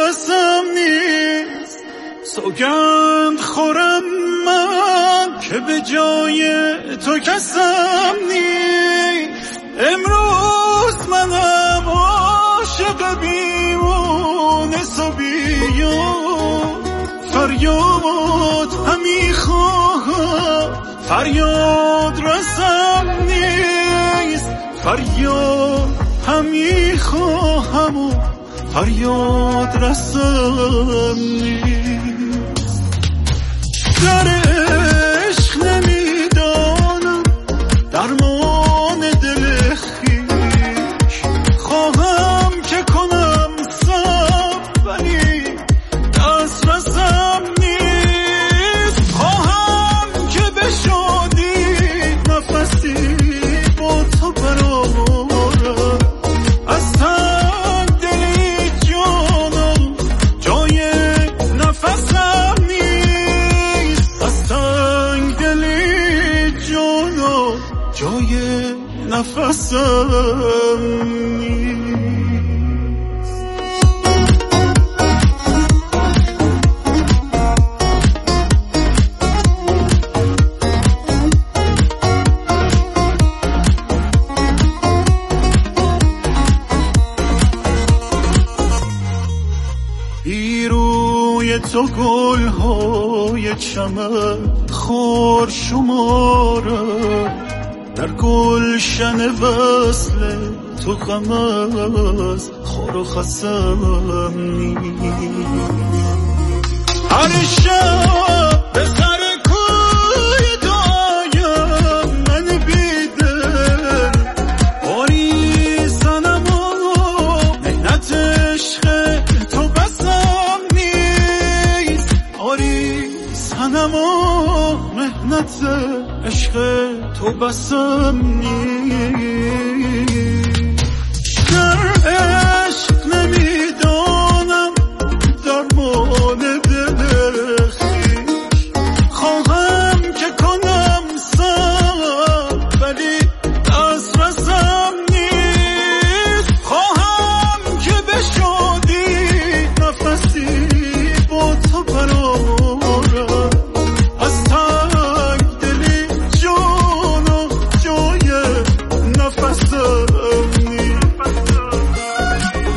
نفسم نیست. سوگند خورم من که به جای تو کسم نیست. امروز منم عاشق بیمونه صبیان، فریاد همی خواهم فریاد رسم نیست. فریاد همی خواهم و فریاد رسم نیست. در عشق نمیدانم درمان دل خویش، خواهم که کنم صبر ولی دست رسم نیست. خواهم که به شادی نفسی با تو برآورم، از تن دلی جانم جای نفسم نیست. از تنگ دلی جانم جای نفسم نیست. روی تو گل‌های چمن خار شمارم، در گلشن وصل تو غم از خار و خسم نیست. هر شب به سر کوی تو آیم من بیدل، باری صنم و مهنت عشق تو بسم نیست. آری صنم و مهنت عشق تو بسم نیست. در عشق نمیدانم درمان دل خویش، خواهم که کنم صبر ولی دست رسم نیست. خواهم که به شادی نفسی با تو برآورم، از تنگ دلی جانم جای نفسم نیست.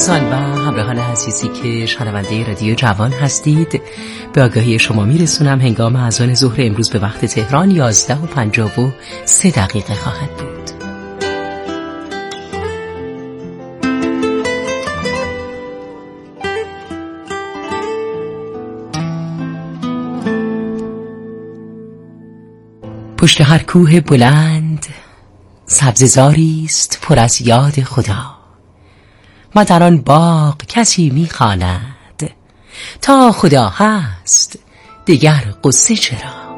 دوستان و همراهان عزیزی که شنونده رادیو جوان هستید، به آگاهی شما میرسونم هنگام اذان ظهر امروز به وقت تهران 11:53 خواهد بود. پشت هر کوه بلند سبززاری است پر از یاد خدا، و در آن باغ کسی می‌خواند تا خدا هست دیگر قصه چرا.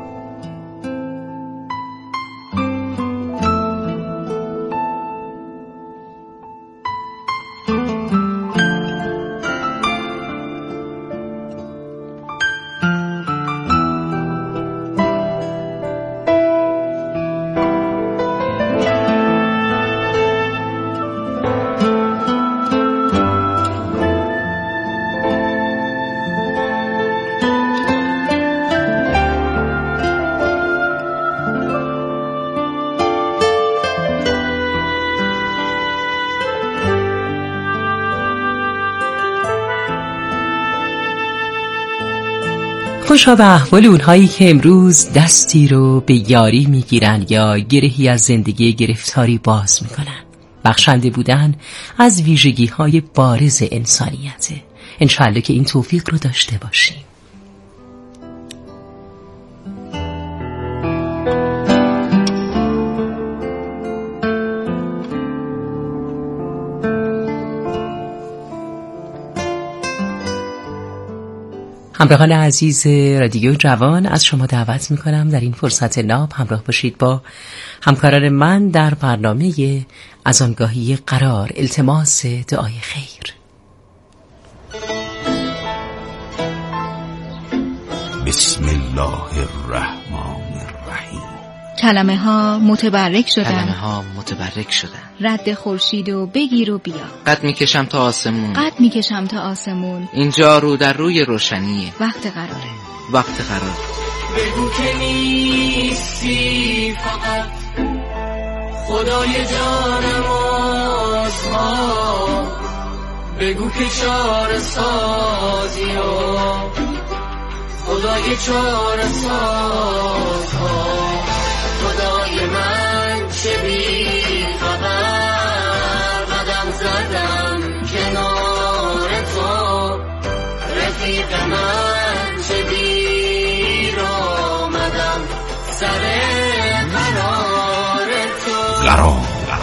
خوشا به احوال اونهایی که امروز دستی رو به یاری میگیرن یا گرهی از زندگی گرفتاری باز میکنن. بخشنده بودن از ویژگی های بارز انسانیته. انشالله که این توفیق رو داشته باشیم. همراهان عزیز رادیو جوان، از شما دعوت میکنم در این فرصت ناب همراه باشید با همکاران من در برنامه از آنگاهی قرار. التماس دعای خیر. بسم الله الرحمن الرحیم. کلمه ها متبرک شدن، رد خورشید و بگیر و بیا. قد میکشم تا آسمون، اینجا رو در روی روشنیه. وقت قراره. بگو که نیستی فقط خدای جانمازها، بگو که چاره سازی و خدای چاره سازها. خدای من چه بی خبر قدم زدم کنار تو، رفیق من چه دیر آمدم سر قرار تو. قرار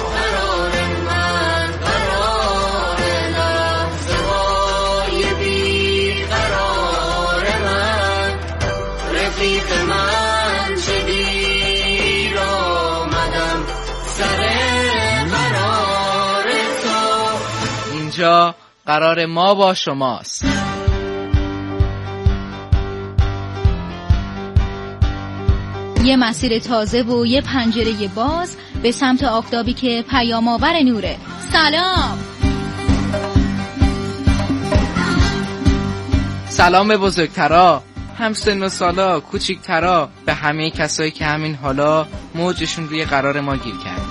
من قرار لحظه های بی قرار من، رفیق من چه دیر آمدم سر قرار تو. اینجا قرار ما با شماست. یه مسیر تازه و یه پنجره باز به سمت آفتابی که پیام آور نوره. سلام به بزرگترا، هم سن و سالا، کوچیکترا، به همه کسایی که همین حالا موجشون روی قرار ما گیر کرده.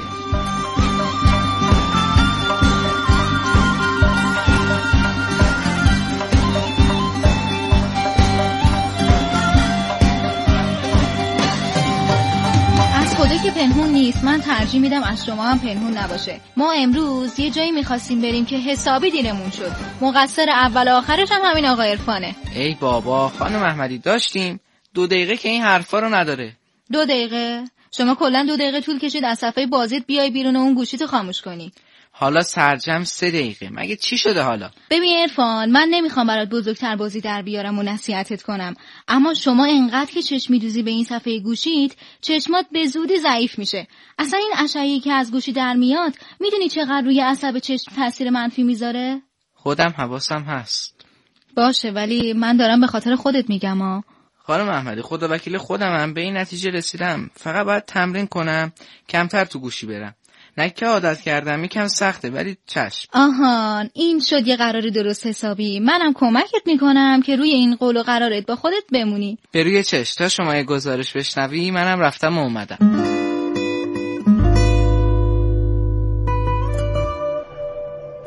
خدا که پنهون نیست، من ترجیح میدم از شما هم پنهون نباشه. ما امروز یه جایی میخواستیم بریم که حسابی دیرمون شد. مقصر اول آخرش هم همین آقا عرفانه. ای بابا خانم احمدی، داشتیم 2 دقیقه که این حرفا رو نداره. 2 دقیقه؟ شما کلا 2 دقیقه طول کشید از صفحه بازیت بیای بیرون و اون گوشیتو خاموش کنی. حالا سرجم 3 دقیقه، مگه چی شده حالا؟ ببین عرفان، من نمیخوام برات بزرگتر بازی در بیارم و نصیحتت کنم، اما شما انقدر که چشمی دوزی به این صفحه گوشیت، چشمات به زودی ضعیف میشه. اصلا این اشعه‌ای که از گوشی در میاد، میدونی چقدر روی عصب چشم تاثیر منفی میذاره؟ خودم حواسم هست. باشه، ولی من دارم به خاطر خودت میگم ها. خانم احمدی، خدا وکیل خودمم به این نتیجه رسیدم. فقط باید تمرین کنم، کمتر تو گوشی برم. نه که عادت کردم یکم سخته، ولی چشم. آهان، این شد یه قرار درست حسابی. منم کمکت میکنم که روی این قول و قرارت با خودت بمونی. به روی چشم. تا شما یه گزارش بشنوی منم رفتم و اومدم.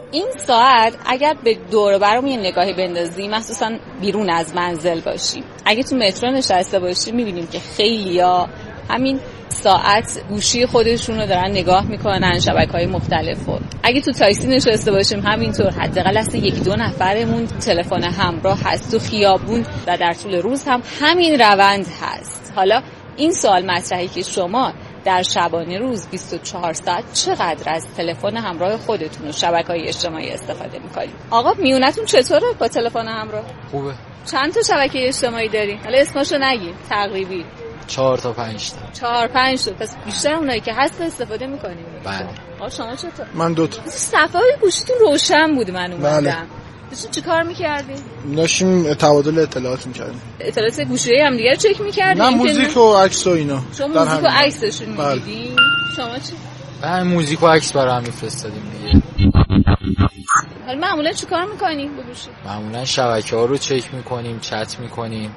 این ساعت اگر به دور و برمون یه نگاهی بندازیم، مخصوصا بیرون از منزل باشیم، اگه تو مترو نشسته باشیم میبینیم که خیلیا همین ساعت گوشی خودشون رو دارن نگاه میکنن، شبکه‌های مختلفو. اگه تو تاکسی نشسته باشیم همینطور، حداقل از 1-2 نفرمون تلفن همراه هست. تو خیابون و در طول روز هم همین روند هست. حالا این سوال مطرحی که شما در شبانه روز 24 ساعت چقدر از تلفن همراه خودتون و شبکه‌های اجتماعی استفاده میکنید؟ آقا میونتون چطوره با تلفن همراه؟ خوبه. چند تا شبکه اجتماعی دارین؟ حالا اسمشو نگین تقریبی. 4 تا 5 تا. 4-5 تا. پس بیشتر اونایی که هست استفاده میکنیم. بله. آقا شما چطور؟ من 2 تا. صفحه‌های گوشیتون روشن بود من اومدم. بله. داشتین چی کار میکردین؟ داشتیم تبادل اطلاعات میکردیم. اطلاعات گوشی هم دیگه رو چک میکردین؟ نه موزیک و عکس و اینا. شما موزیک و عکسشون میدیدین؟ شما چی؟ من موزیک و عکس برای هم میفرستادیم دیگه. حالا معمولا چی کار میکنیم با گوشی؟ معمولا شبکه‌ها رو چک میکنیم، چت میکنیم.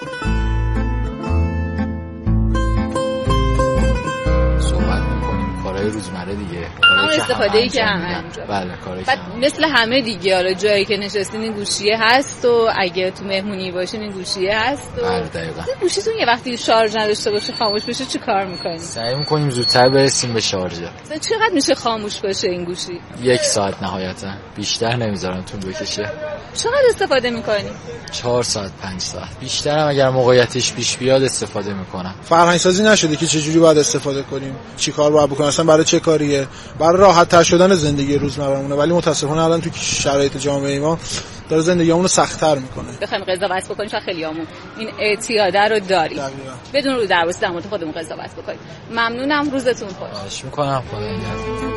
کارهای روزمره دیگه. همون استفاده‌ای که همه انجام. بله کارایی. بعد مثل همه دیگه حالا جایی که نشستین این گوشیه هست و اگه تو مهمونی باشین این گوشیه هست و بله دقیقاً. گوشیتون یه وقتی شارژ نداشته باشه خاموش بشه چی کار می‌کنید؟ سعی می‌کنیم زودتر برسیم به شارژر. مثلا چقدر میشه خاموش بشه این گوشی؟ 1 ساعت نهایتاً. بیشتر نمیذارم طول بکشه. چقدر استفاده می‌کنی؟ 4 ساعت 5 ساعت. بیشترم اگر موقعیتش پیش بیاد استفاده می‌کنم. فرهنگ سازی نشده که چه جوری باید استفاده کنیم، چی کار باید بکنیم، اصلا برای چه کاریه، برای راحت تر شدن زندگی روزمره‌مونه. ولی متاسفانه الان تو شرایط جامعه ما داره زندگیمون رو سخت‌تر می‌کنه. بخوایم قضاوت بکنیم چون خیلیامون این اعتیاده رو داریم. بدون رو درواسی در مورد خودمون قضاوت بکنیم. ممنونم، روزتون خوش. خواهش می‌کنم. خدا نگهدار.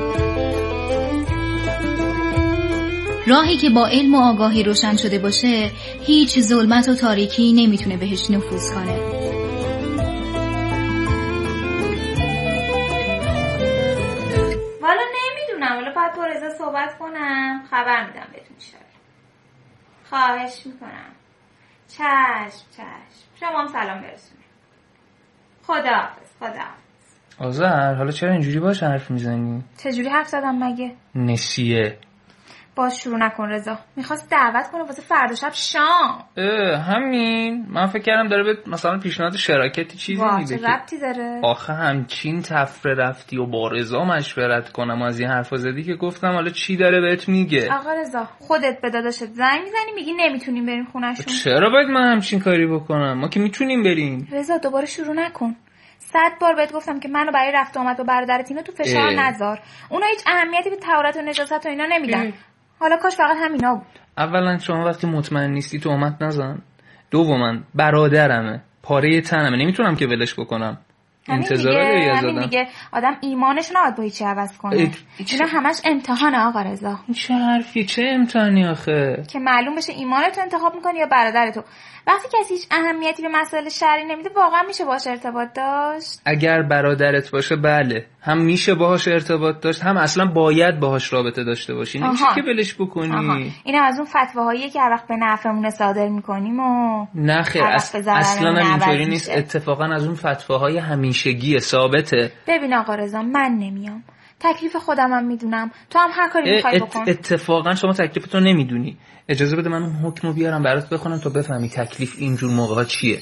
راهی که با علم و آگاهی روشن شده باشه هیچ ظلمت و تاریکی نمیتونه بهش نفوذ کنه. والا نمیدونم، والا باید با رضا صحبت کنم، خبر میدم بهتون چی. خواهش میکنم. چشم. شما هم سلام برسونید. خداحافظ. آذر حالا چرا اینجوری باش حرف میزنی؟ چجوری حرف زدم مگه؟ نسیه. باز شروع نکن رضا. میخواست دعوت کنه واسه فردا شب شام. همین. من فکر کردم داره به مثلا پیشنهاد شراکتی چیزی میده. چه ربطی داره؟ آخه همچین تفره رفتی و با رضا مشورت کنم از این حرفا زدی که گفتم حالا چی داره بهت میگه. آقا رضا خودت به داداشت زنگ میزنی میگی نمیتونیم بریم خونه‌شون. چرا باید من همچین کاری بکنم؟ ما که میتونیم بریم. رضا دوباره شروع نکن. 100 بار بهت گفتم که منو برای رفت و آمد با برادرت اینو تو فشار نذار. اونا هیچ اهمیتی به طهارت و نجاست و اینا نمیدن. حالا کاش فقط همینا بود. اولا شما وقتی مطمئن نیستی تهمت نزن. دوما برادرمه، پاره تنمه، نمیتونم که ولش بکنم. انتظاری همین دیگه آدم ایمانش نباید با هیچی عوض کنه. اینا همش امتحانه آقا رضا. چه حرفی؟ چه امتحانی آخه؟ که معلوم بشه ایمانتو انتخاب میکنی یا برادرتو. وقتی کسی هیچ اهمیتی به مسائل شرعی نمیده واقعا میشه باهاش ارتباط داشت؟ اگر برادرت باشه بله، هم میشه باهاش ارتباط داشت، هم اصلا باید باهاش رابطه داشته باشی. نمیشه که ولش بکنی. اینا از اون فتواهاییه که هر وقت به نفعمون صادر میکنیم و نه خیر، اصلا اینطوری نیست. اتفاقا از اون فتواهای همیشگی ثابته. ببین آقا رضا من نمیام. تکلیف خودمم میدونم، تو هم هر کاری میخوای بکن. اتفاقا شما تکلیفتو نمیدونی. اجازه بده من اون حکمو بیارم برات بخونم تا بفهمی تکلیف اینجور موقعا چیه.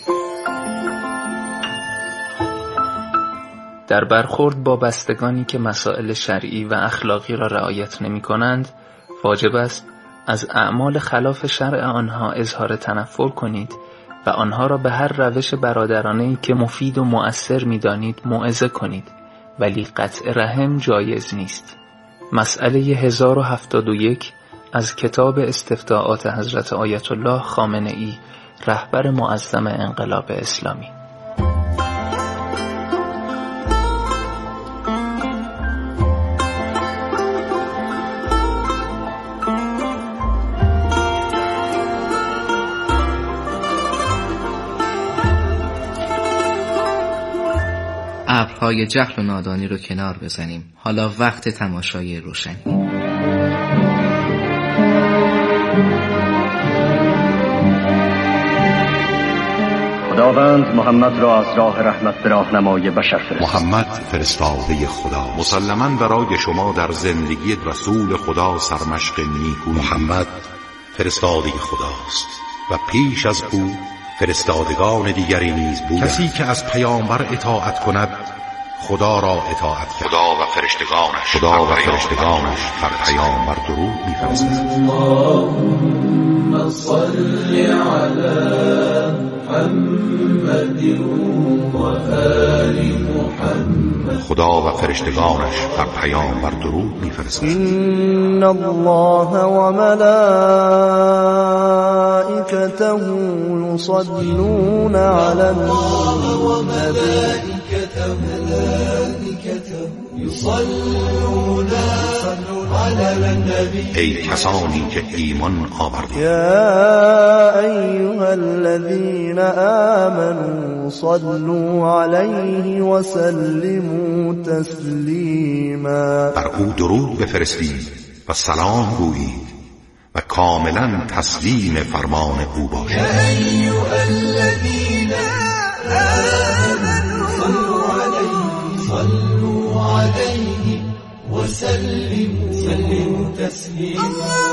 در برخورد با بستگانی که مسائل شرعی و اخلاقی را رعایت نمی کنند، واجب است از اعمال خلاف شرع آنها اظهار تنفر کنید و آنها را به هر روش برادرانه‌ای که مفید و مؤثر می دانید موعظه کنید، ولی قطع رحم جایز نیست. مسئله 1071 از کتاب استفتاءات حضرت آیت الله خامنه‌ای، رهبر معظم انقلاب اسلامی. ابرهای جهل و نادانی رو کنار بزنیم. حالا وقت تماشای روشنی. خدا خداوند محمد را از راه رحمت به راهنمای بشر فرستاد. محمد فرستاده خدا، مسلماً برای شما در زندگی رسول خدا سرمشق نیکو. محمد فرستاده خداست و پیش از او فرستادگان دیگری نیز بود. کسی که از پیامبر اطاعت کند خدا را اطاعت کرد. خدا و فرشتگانش بر پیامبر درود می‌فرستند. اللهم صل علی محمد و آل محمد. خدا و فرشتگانش بر پیامبر درود می‌فرستند. ان الله و ملائکته یصلون علی النبی یصلون علی النبی. ای کسانی که ایمان آوردید، یا ایها الذین آمنوا صلوا علیه و سلموا تسلیما. بر او درود بفرستید و سلام گویید و کاملا تسلیم فرمان او باشید. یا ایها الذین آمنوا صلوا علیه و سلموا تسلیما.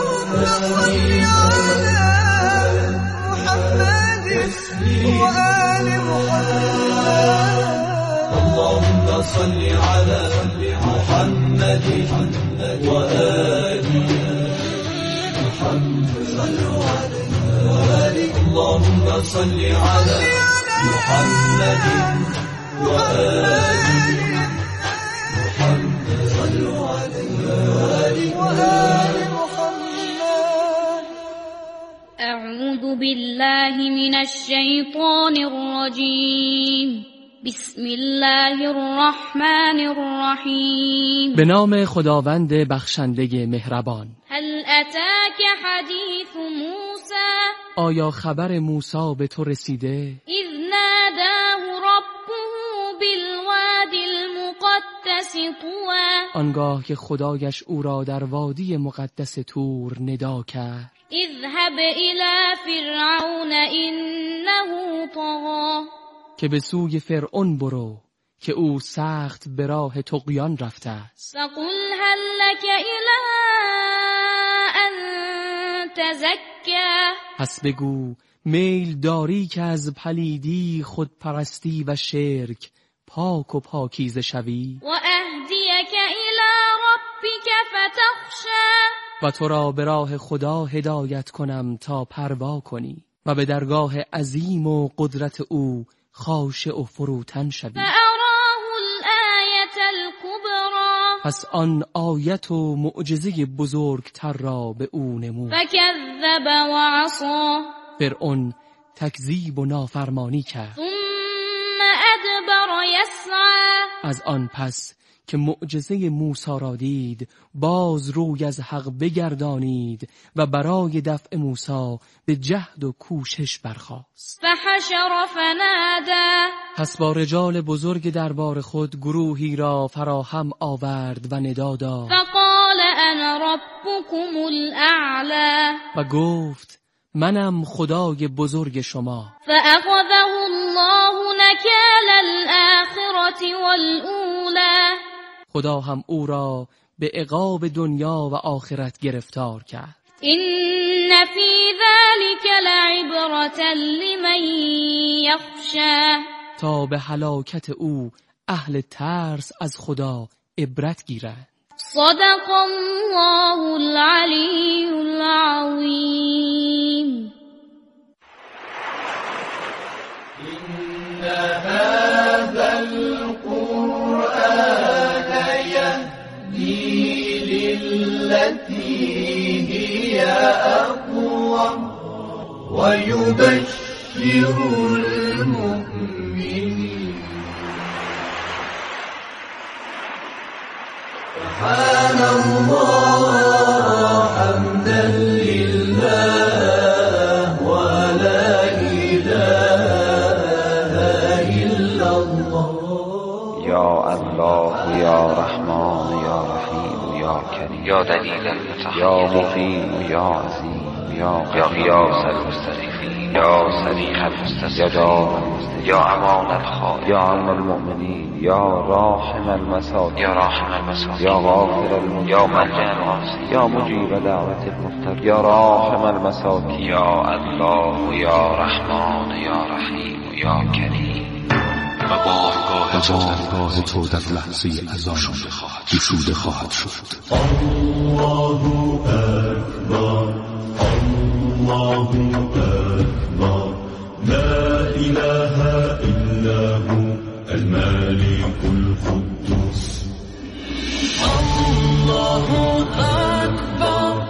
اللهم صل على محمد و آل محمد. اللهم صل على محمد و آل محمد. صلوا عليه وآل محمد. أعوذ بالله من الشيطان الرجيم. بسم الله الرحمن الرحیم. به نام خداوند بخشنده مهربان. هل اتاک حدیث موسی. آیا خبر موسی به تو رسیده؟ اذ ناداه ربه بالوادی المقدس طوى. آنگاه که خدایش او را در وادی مقدس طور ندا کرد. اذهب الی فرعون انه طغى. که به سوی فرعون برو که او سخت به راه طغیان رفته است. فقل هل لك الی ان تزکی. پس بگو میل داری که از پلیدی، خودپرستی و شرک پاک و پاکیزه شوی. و اهدیک الی ربک فتخشی. و تو را به راه خدا هدایت کنم تا پروا کنی و به درگاه عظیم و قدرت او خاشع و فروتن شوی. فأراه الآیة الكبرى. پس آن آیت و معجزه بزرگتر را به او نمود. فکذب و عصا. فرعون تکذیب و نافرمانی کرد. ثم ادبر یسعی. از آن پس که معجزه موسی را دید، باز روی از حق بگردانید و برای دفع موسی به جهد و کوشش برخاست. فحشر فنادى. پس با رجال بزرگ دربار خود گروهی را فراهم آورد و ندا داد. فقال انا ربكم الاعلى. و گفت منم خدای بزرگ شما. فاخذه الله نکال الاخرة والاولى. خدا هم او را به عقاب دنیا و آخرت گرفتار کرد. این فی ذلک لعبرة لمن یخشی. تا به هلاکت او اهل ترس از خدا عبرت گیرند. صدق الله العلی العظیم. إن هذا القرآن يهدي للتي هي أقوم ويبشر المؤمنين. سبحان الله حمدا لله ولا إله إلا الله. یا الله یا رحمان یا رحیم یا کریم یا دلیل یا مقیم یا عظیم یا غیاث المستضعفین یا صریح المستصرخین یا امان الخائفین یا عون المؤمنین یا راحم المساکین یا غافر المذنبین یا ملجأ العاصین یا مجیب دعوت المضطرین یا راحم المساکین یا الله یا رحمان یا رحیم یا کریم. و بارگاه تو در لحظه اذان گشوده خواهد شد. الله اکبر الله اکبر لا اله الا هو الملك القدوس. الله اکبر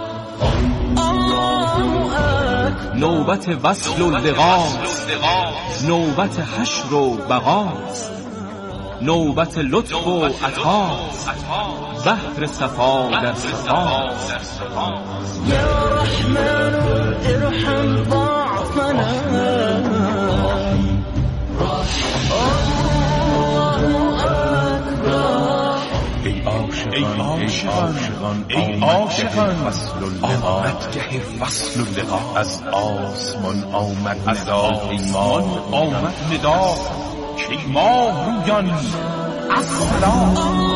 الله اکبر. نوبت وصل و لقاست، نوبت حشر و بقاست، نوبت لطف و عطاست، بحر صفا در صفاست. یا رحمن ارحم ضعفنا. ای عاشقان ای عاشقان آمد گه فصل و لقا. از آسمان آمد ندا که ماه رویان السلام.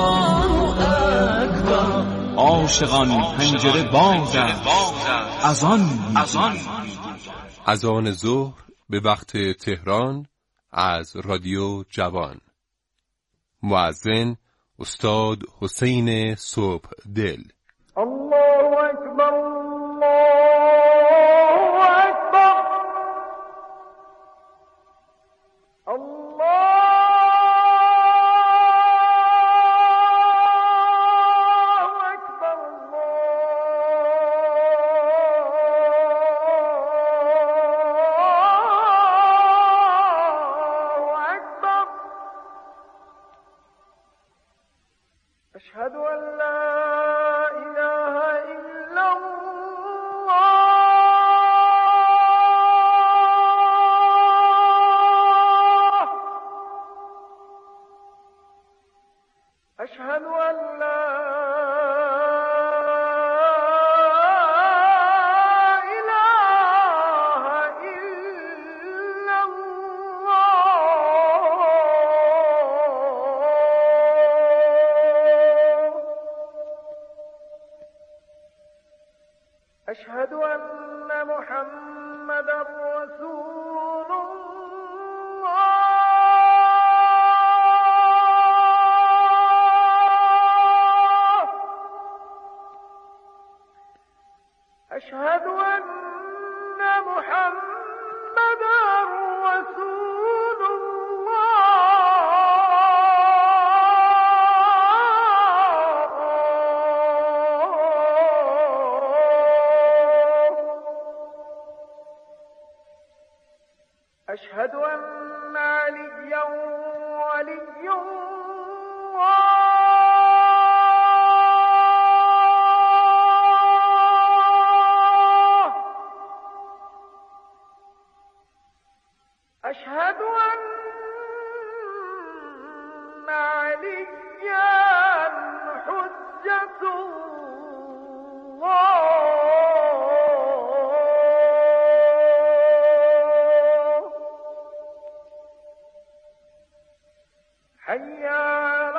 عاشقان پنجره باز از آن اذان ظهر به وقت تهران از رادیو جوان. مؤذن استاد حسین صبح دل. الله اکبر الله اکبر الله اکبر الله اکبر. أشهد أن لا إله إلا الله. أشهد أن لا أشهد أن محمدا رسول الله. أشهد أن محمدا رسول أشهد أن عليا ولي الله. أشهد أن عليا حجة الله. حي على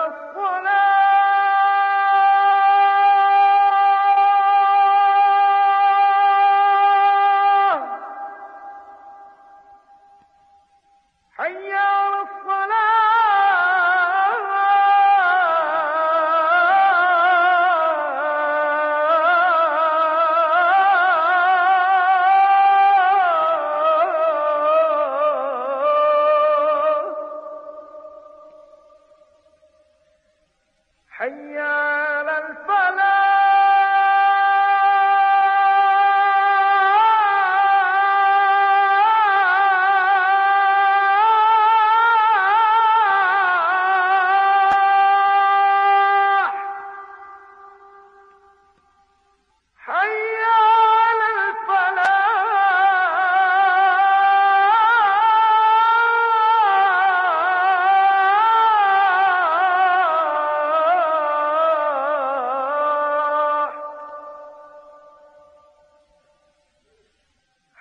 الصلاة. حي على الصلاة.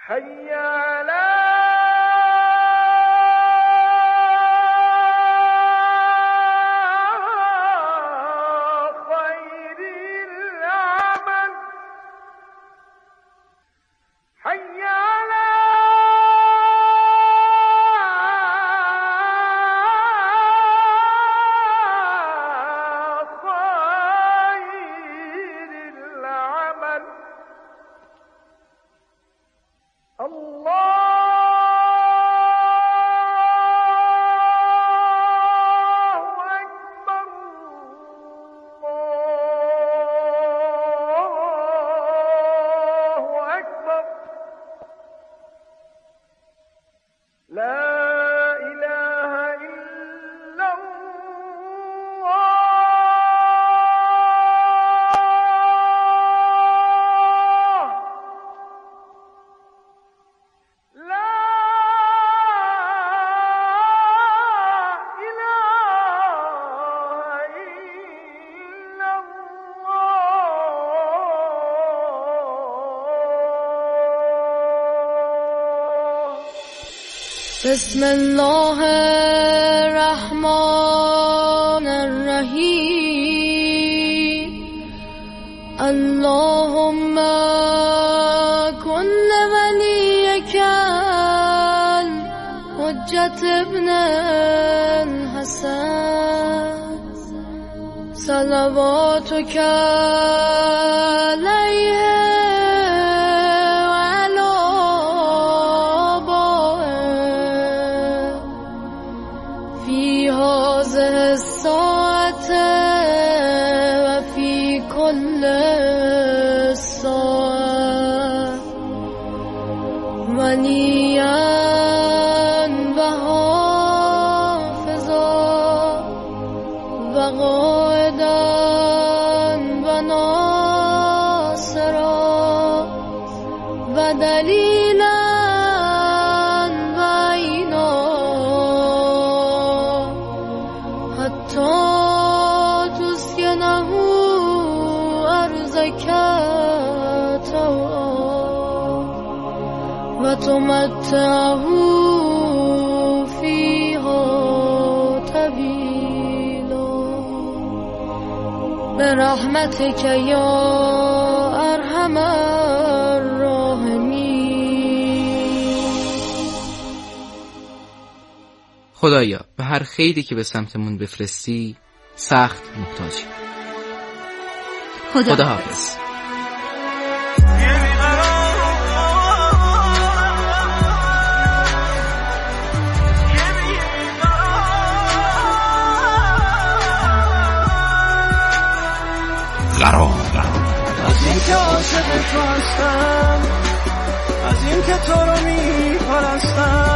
حي على خير العمل حي على بسم الله الرحمن الرحیم اللهم کن ولیک حجت ابن الحسن صلواتک علیه تمتعه فيها طويلا برحمتك يا أرحم الراحمين. خدایا به هر خیری که به سمتمون بفرستی سخت محتاجیم. خدا حافظ. از این که عاشق تو هستم، از این که تو رو میپرستم،